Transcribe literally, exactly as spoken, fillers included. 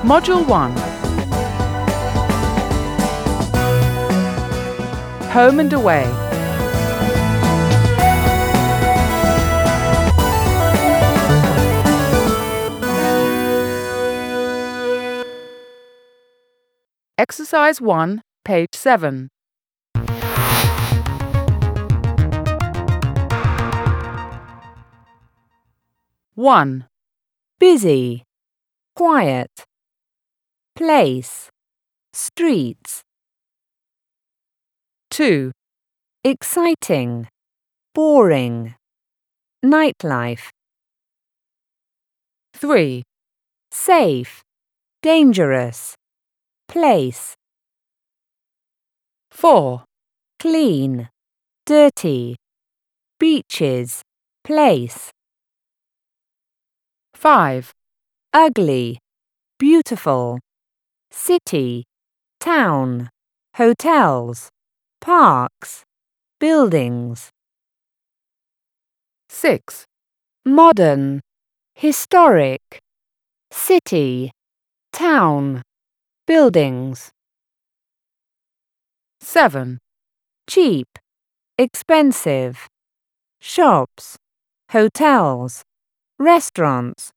Module one. Home and Away. Exercise one, page seven. one. Busy, quiet. Place, streets. two. Exciting, boring. Nightlife. three. Safe, dangerous. Place. four. Clean, dirty. Beaches, place. five. Ugly, beautiful. City, town. Hotels, parks, buildings. six. Modern, historic. City, town, buildings. seven. Cheap, expensive. Shops, hotels, restaurants.